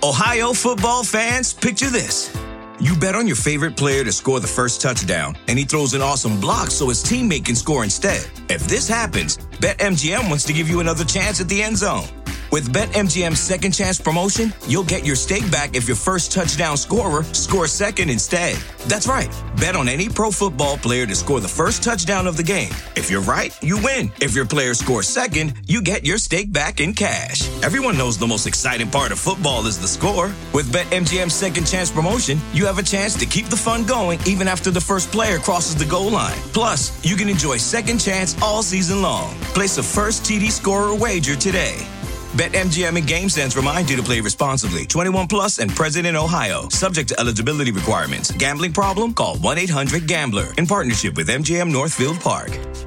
Ohio football fans, picture this. You bet on your favorite player to score the first touchdown, and he throws an awesome block so his teammate can score instead. If this happens, BetMGM wants to give you another chance at the end zone. With BetMGM's second chance promotion, you'll get your stake back if your first touchdown scorer scores second instead. That's right. Bet on any pro football player to score the first touchdown of the game. If you're right, you win. If your player scores second, you get your stake back in cash. Everyone knows the most exciting part of football is the score. With BetMGM's second chance promotion, you have a chance to keep the fun going even after the first player crosses the goal line. Plus, you can enjoy second chance all season long. Place a first TD scorer wager today. BetMGM and GameSense remind you to play responsibly. 21 plus and present in Ohio. Subject to eligibility requirements. Gambling problem? Call 1-800-GAMBLER. In partnership with MGM Northfield Park.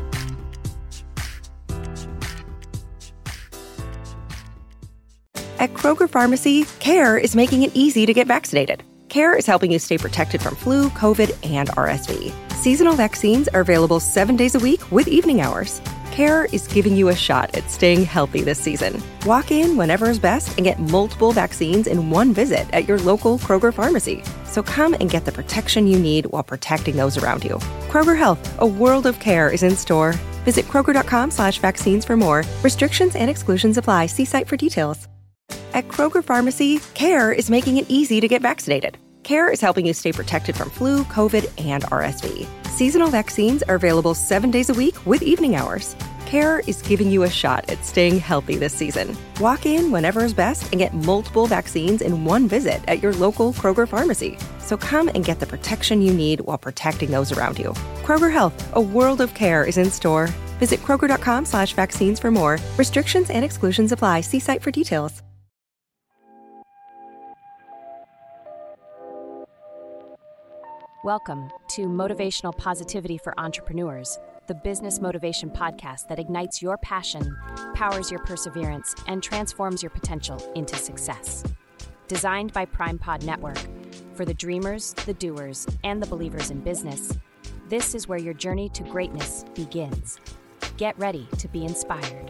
At Kroger Pharmacy, CARE is making it easy to get vaccinated. CARE is helping you stay protected from flu, COVID, and RSV. Seasonal vaccines are available 7 days a week with evening hours. CARE is giving you a shot at staying healthy this season. Walk in whenever is best and get multiple vaccines in one visit at your local Kroger pharmacy. So come and get the protection you need while protecting those around you. Kroger Health, a world of care is in store. Visit Kroger.com/vaccines for more. Restrictions and exclusions apply. See site for details. At Kroger Pharmacy, CARE is making it easy to get vaccinated. CARE is helping you stay protected from flu, COVID, and RSV. Seasonal vaccines are available 7 days a week with evening hours. CARE is giving you a shot at staying healthy this season. Walk in whenever is best and get multiple vaccines in one visit at your local Kroger pharmacy. So come and get the protection you need while protecting those around you. Kroger Health, a world of care is in store. Visit Kroger.com/vaccines for more. Restrictions and exclusions apply. See site for details. Welcome to Motivational Positivity for Entrepreneurs, the business motivation podcast that ignites your passion, powers your perseverance, and transforms your potential into success. Designed by PrimePod Network, for the dreamers, the doers, and the believers in business, this is where your journey to greatness begins. Get ready to be inspired.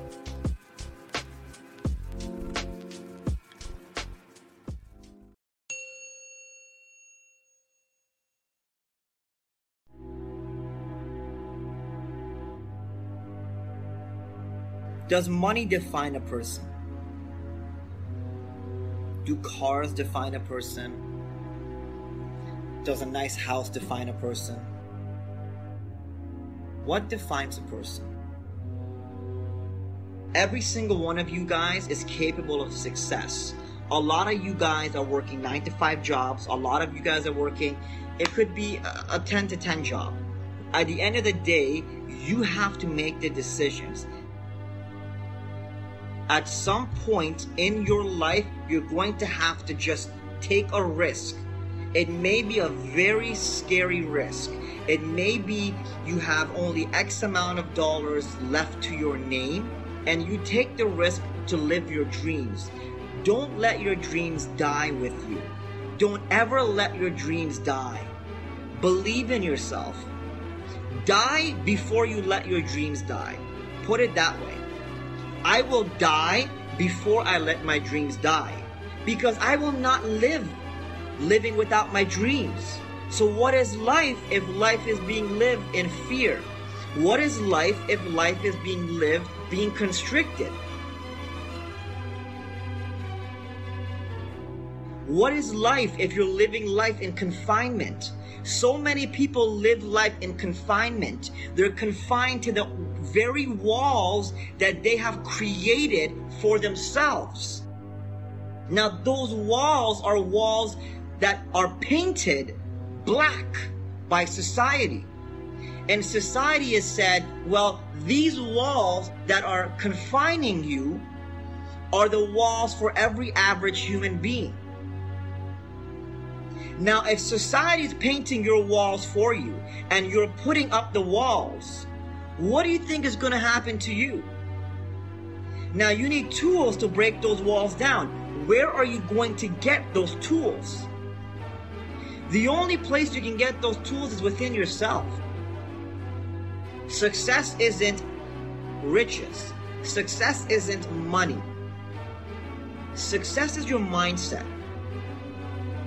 Does money define a person? Do cars define a person? Does a nice house define a person? What defines a person? Every single one of you guys is capable of success. A lot of you guys are working 9-to-5 jobs. A lot of you guys are working, it could be a 10 to 10 job. At the end of the day, you have to make the decisions. At some point in your life, you're going to have to just take a risk. It may be a very scary risk. It may be you have only X amount of dollars left to your name, and you take the risk to live your dreams. Don't let your dreams die with you. Don't ever let your dreams die. Believe in yourself. Die before you let your dreams die. Put it that way. I will die before I let my dreams die, because I will not live living without my dreams. So what is life if life is being lived in fear? What is life if life is being lived, being constricted? What is life if you're living life in confinement? So many people live life in confinement. They're confined to the very walls that they have created for themselves. Now, those walls are walls that are painted black by society. And society has said, well, these walls that are confining you are the walls for every average human being. Now, if society is painting your walls for you and you're putting up the walls, what do you think is going to happen to you? Now, you need tools to break those walls down. Where are you going to get those tools? The only place you can get those tools is within yourself. Success isn't riches. Success isn't money. Success is your mindset.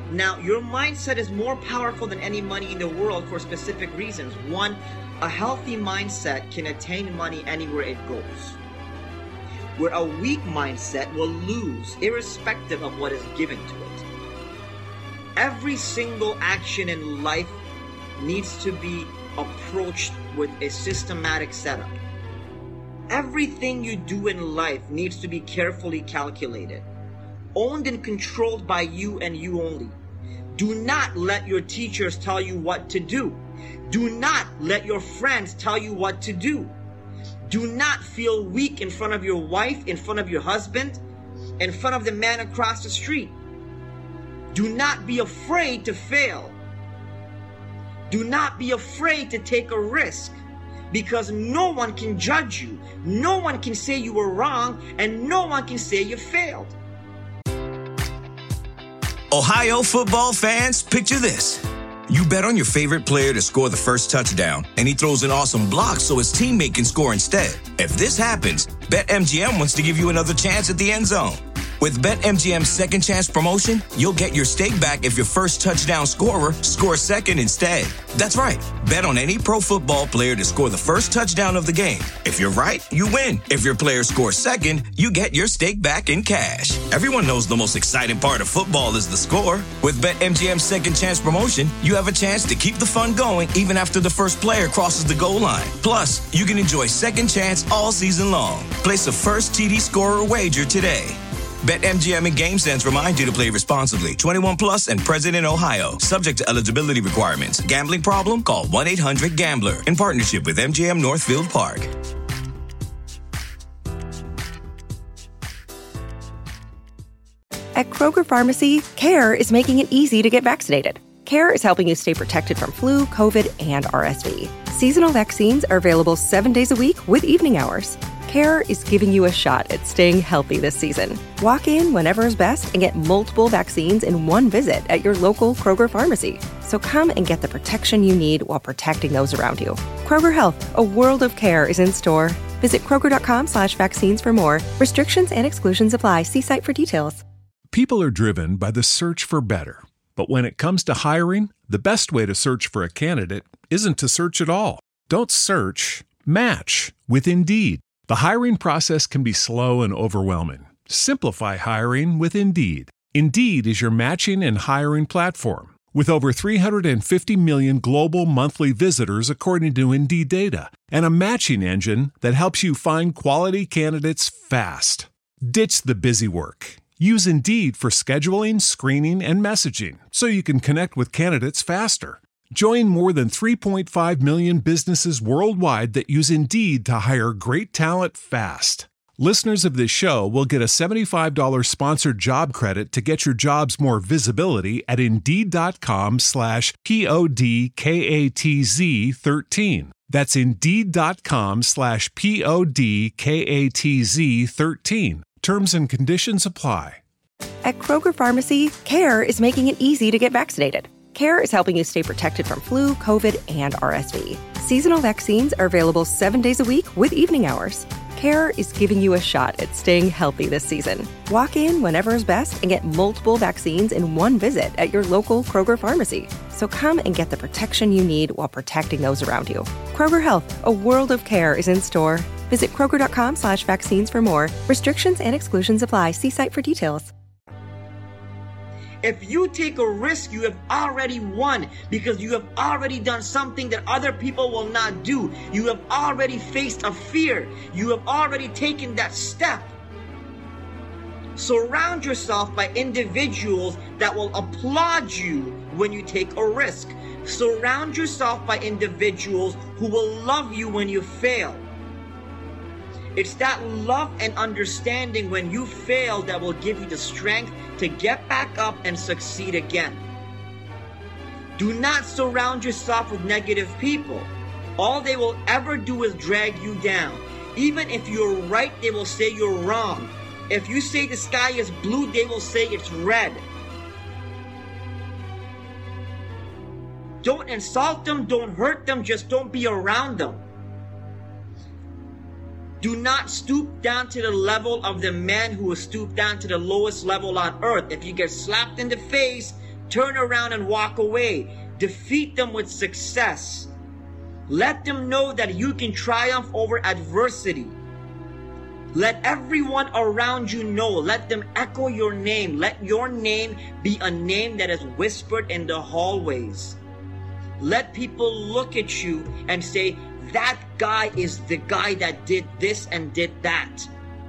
Now, your mindset is more powerful than any money in the world for specific reasons. One, a healthy mindset can attain money anywhere it goes, where a weak mindset will lose irrespective of what is given to it. Every single action in life needs to be approached with a systematic setup. Everything you do in life needs to be carefully calculated, owned and controlled by you and you only. Do not let your teachers tell you what to do. Do not let your friends tell you what to do. Do not feel weak in front of your wife, in front of your husband, in front of the man across the street. Do not be afraid to fail. Do not be afraid to take a risk, because no one can judge you. No one can say you were wrong, and no one can say you failed. Ohio football fans, picture this. You bet on your favorite player to score the first touchdown, and he throws an awesome block so his teammate can score instead. If this happens, BetMGM wants to give you another chance at the end zone. With BetMGM's second chance promotion, you'll get your stake back if your first touchdown scorer scores second instead. That's right. Bet on any pro football player to score the first touchdown of the game. If you're right, you win. If your player scores second, you get your stake back in cash. Everyone knows the most exciting part of football is the score. With BetMGM's second chance promotion, you have a chance to keep the fun going even after the first player crosses the goal line. Plus, you can enjoy second chance all season long. Place a first TD scorer wager today. BetMGM and GameSense remind you to play responsibly. 21 plus and present in Ohio. Subject to eligibility requirements. Gambling problem? Call 1-800-GAMBLER. In partnership with MGM Northfield Park. At Kroger Pharmacy, CARE is making it easy to get vaccinated. CARE is helping you stay protected from flu, COVID, and RSV. Seasonal vaccines are available 7 days a week with evening hours. CARE is giving you a shot at staying healthy this season. Walk in whenever is best and get multiple vaccines in one visit at your local Kroger pharmacy. So come and get the protection you need while protecting those around you. Kroger Health, a world of care is in store. Visit Kroger.com/vaccines for more. Restrictions and exclusions apply. See site for details. People are driven by the search for better. But when it comes to hiring, the best way to search for a candidate isn't to search at all. Don't search, match with Indeed. The hiring process can be slow and overwhelming. Simplify hiring with Indeed. Indeed is your matching and hiring platform. With over 350 million global monthly visitors according to Indeed data, and a matching engine that helps you find quality candidates fast. Ditch the busy work. Use Indeed for scheduling, screening, and messaging so you can connect with candidates faster. Join more than 3.5 million businesses worldwide that use Indeed to hire great talent fast. Listeners of this show will get a $75 sponsored job credit to get your jobs more visibility at Indeed.com/PODKATZ13. That's Indeed.com/PODKATZ13. Terms and conditions apply. At Kroger Pharmacy, CARE is making it easy to get vaccinated. CARE is helping you stay protected from flu, COVID, and RSV. Seasonal vaccines are available 7 days a week with evening hours. CARE is giving you a shot at staying healthy this season. Walk in whenever is best and get multiple vaccines in one visit at your local Kroger pharmacy. So come and get the protection you need while protecting those around you. Kroger Health, a world of care is in store. Visit Kroger.com/vaccines for more. Restrictions and exclusions apply. See site for details. If you take a risk, you have already won, because you have already done something that other people will not do. You have already faced a fear. You have already taken that step. Surround yourself by individuals that will applaud you when you take a risk. Surround yourself by individuals who will love you when you fail. It's that love and understanding when you fail that will give you the strength to get back up and succeed again. Do not surround yourself with negative people. All they will ever do is drag you down. Even if you're right, they will say you're wrong. If you say the sky is blue, they will say it's red. Don't insult them, don't hurt them, just don't be around them. Do not stoop down to the level of the man who will stoop down to the lowest level on earth. If you get slapped in the face, turn around and walk away. Defeat them with success. Let them know that you can triumph over adversity. Let everyone around you know. Let them echo your name. Let your name be a name that is whispered in the hallways. Let people look at you and say, that guy is the guy that did this and did that.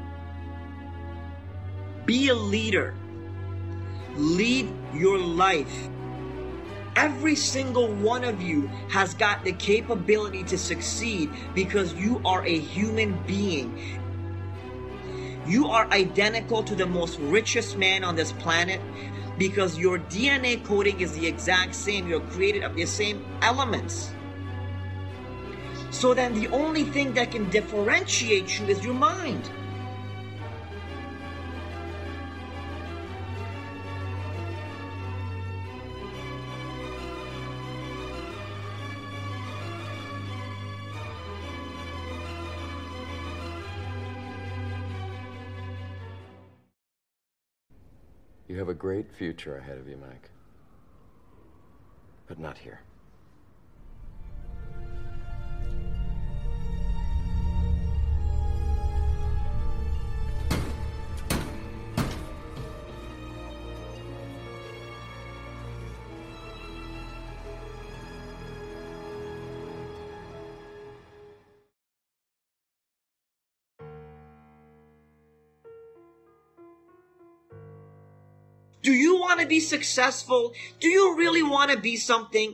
Be a leader. Lead your life. Every single one of you has got the capability to succeed because you are a human being. You are identical to the most richest man on this planet because your DNA coding is the exact same. You're created of the same elements. So then the only thing that can differentiate you is your mind. You have a great future ahead of you, Mike. But not here. Do you want to be successful? Do you really want to be something?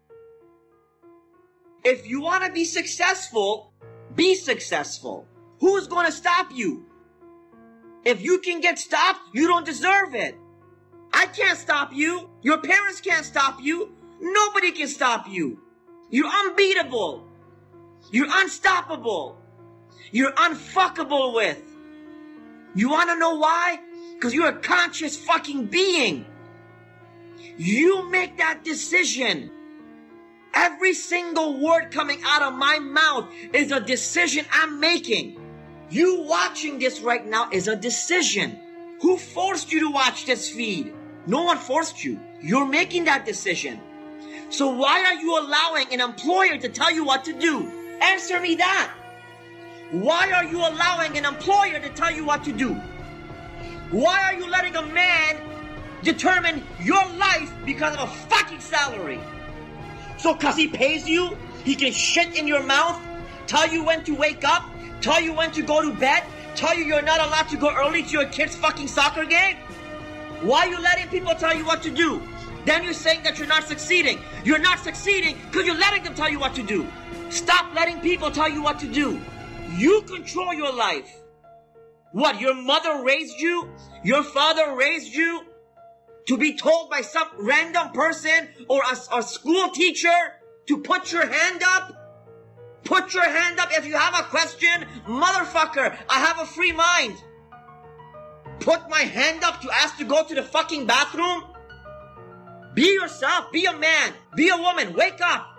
If you want to be successful, be successful. Who's going to stop you? If you can get stopped, you don't deserve it. I can't stop you. Your parents can't stop you. Nobody can stop you. You're unbeatable. You're unstoppable. You're unfuckable with. You want to know why? Because you're a conscious fucking being. You make that decision. Every single word coming out of my mouth is a decision I'm making. You watching this right now is a decision. Who forced you to watch this feed? No one forced you. You're making that decision. So why are you allowing an employer to tell you what to do? Answer me that. Why are you allowing an employer to tell you what to do? Why are you letting a man determine your life because of a fucking salary? So cause he pays you, he can shit in your mouth, tell you when to wake up, tell you when to go to bed, tell you you're not allowed to go early to your kid's fucking soccer game? Why are you letting people tell you what to do? Then you're saying that you're not succeeding. You're not succeeding because you're letting them tell you what to do. Stop letting people tell you what to do. You control your life. What, your mother raised you? Your father raised you? To be told by some random person or a school teacher to put your hand up? Put your hand up if you have a question. Motherfucker, I have a free mind. Put my hand up to ask to go to the fucking bathroom? Be yourself. Be a man. Be a woman. Wake up.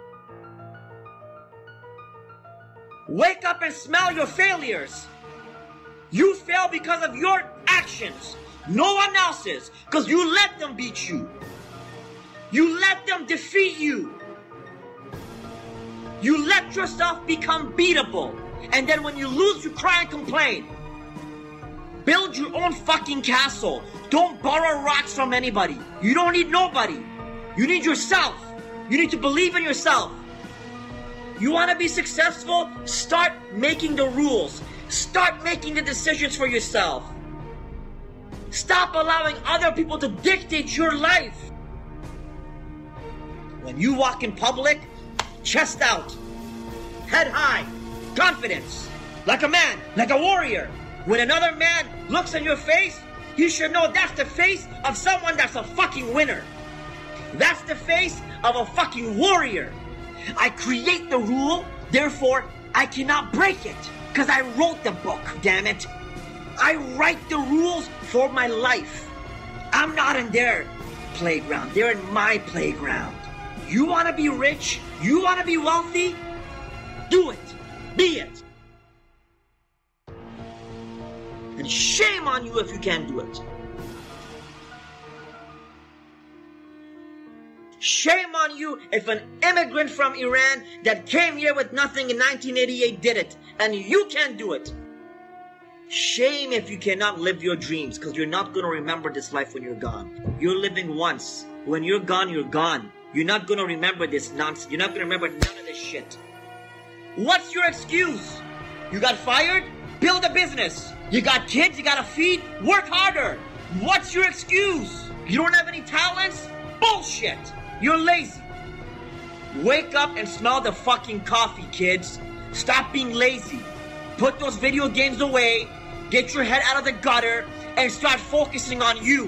Wake up and smell your failures. You fail because of your actions. No one else's. Because you let them beat you. You let them defeat you. You let yourself become beatable. And then when you lose, you cry and complain. Build your own fucking castle. Don't borrow rocks from anybody. You don't need nobody. You need yourself. You need to believe in yourself. You want to be successful? Start making the rules. Start making the decisions for yourself. Stop allowing other people to dictate your life. When you walk in public, chest out, head high, confidence, like a man, like a warrior. When another man looks in your face, you should know that's the face of someone that's a fucking winner. That's the face of a fucking warrior. I create the rule, therefore I cannot break it. Because I wrote the book, damn it. I write the rules for my life. I'm not in their playground. They're in my playground. You want to be rich? You want to be wealthy? Do it. Be it. And shame on you if you can't do it. Shame on you if an immigrant from Iran that came here with nothing in 1988 did it, and you can't do it. Shame if you cannot live your dreams, because you're not going to remember this life when you're gone. You're living once. When you're gone, you're gone. You're not going to remember this nonsense. You're not going to remember none of this shit. What's your excuse? You got fired? Build a business. You got kids you gotta feed? Work harder. What's your excuse? You don't have any talents? Bullshit. You're lazy. Wake up and smell the fucking coffee, kids. Stop being lazy. Put those video games away. Get your head out of the gutter and start focusing on you.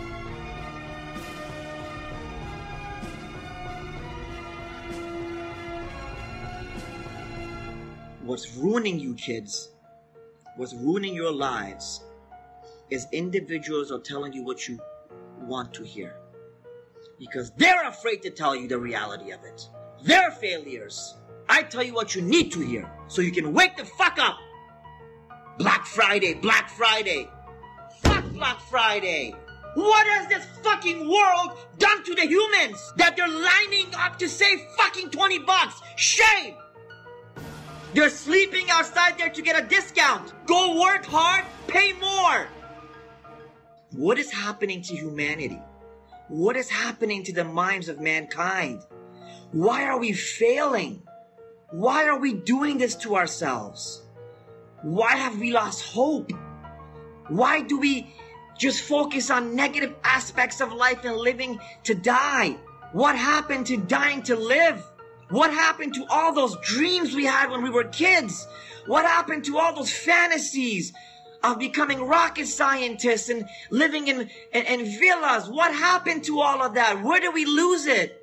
What's ruining you, kids, what's ruining your lives is individuals are telling you what you want to hear. Because they're afraid to tell you the reality of it. They're failures. I tell you what you need to hear so you can wake the fuck up. Black Friday, Black Friday. Fuck Black Friday. What has this fucking world done to the humans that they're lining up to save fucking $20? Shame! They're sleeping outside there to get a discount. Go work hard, pay more. What is happening to humanity? What is happening to the minds of mankind? Why are we failing? Why are we doing this to ourselves? Why have we lost hope? Why do we just focus on negative aspects of life and living to die? What happened to dying to live? What happened to all those dreams we had when we were kids? What happened to all those fantasies of becoming rocket scientists and living in villas? What happened to all of that? Where did we lose it?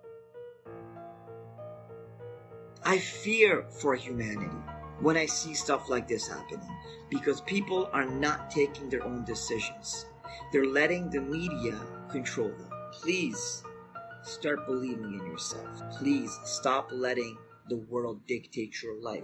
I fear for humanity when I see stuff like this happening, because people are not taking their own decisions. They're letting the media control them. Please start believing in yourself. Please stop letting the world dictate your life.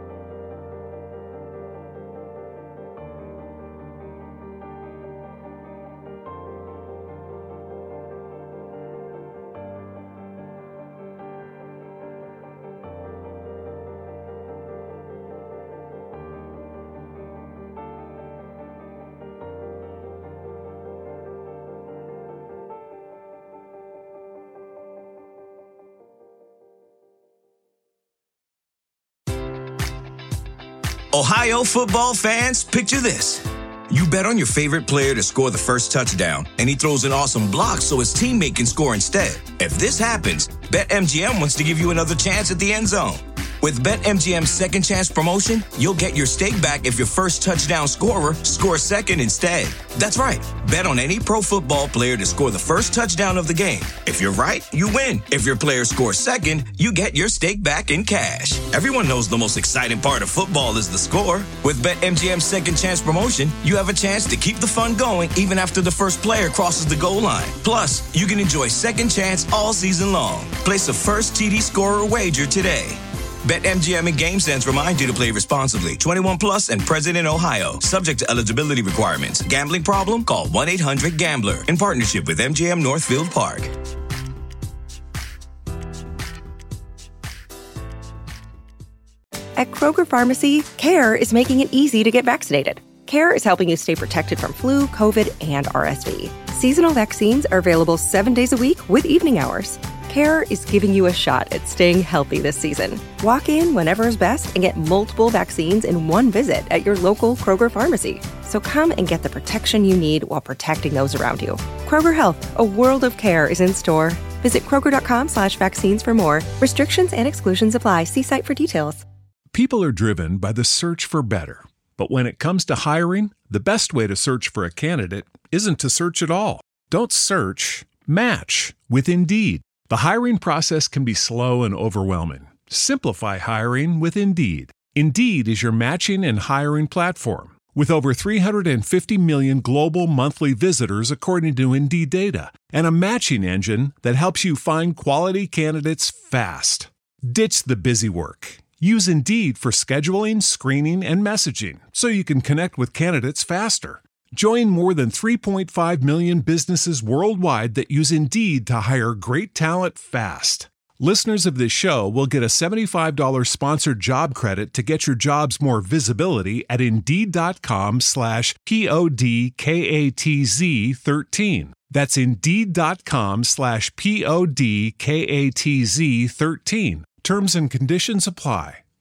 Ohio football fans, picture this. You bet on your favorite player to score the first touchdown, and he throws an awesome block so his teammate can score instead. If this happens, BetMGM wants to give you another chance at the end zone. With BetMGM's second chance promotion, you'll get your stake back if your first touchdown scorer scores second instead. That's right. Bet on any pro football player to score the first touchdown of the game. If you're right, you win. If your player scores second, you get your stake back in cash. Everyone knows the most exciting part of football is the score. With BetMGM's second chance promotion, you have a chance to keep the fun going even after the first player crosses the goal line. Plus, you can enjoy second chance all season long. Place a first TD scorer wager today. BetMGM and GameSense remind you to play responsibly. 21 plus and present in Ohio. Subject to eligibility requirements. Gambling problem? Call 1-800-GAMBLER. In partnership with MGM Northfield Park. At Kroger Pharmacy, CARE is making it easy to get vaccinated. CARE is helping you stay protected from flu, COVID, and RSV. Seasonal vaccines are available 7 days a week with evening hours. CARE is giving you a shot at staying healthy this season. Walk in whenever is best and get multiple vaccines in one visit at your local Kroger pharmacy. So come and get the protection you need while protecting those around you. Kroger Health, a world of care is in store. Visit Kroger.com/vaccines for more. Restrictions and exclusions apply. See site for details. People are driven by the search for better. But when it comes to hiring, the best way to search for a candidate isn't to search at all. Don't search, match with Indeed. The hiring process can be slow and overwhelming. Simplify hiring with Indeed. Indeed is your matching and hiring platform. With over 350 million global monthly visitors according to Indeed data, and a matching engine that helps you find quality candidates fast. Ditch the busy work. Use Indeed for scheduling, screening, and messaging so you can connect with candidates faster. Join more than 3.5 million businesses worldwide that use Indeed to hire great talent fast. Listeners of this show will get a $75 sponsored job credit to get your jobs more visibility at Indeed.com/PODKATZ13. That's Indeed.com/PODKATZ13. Terms and conditions apply.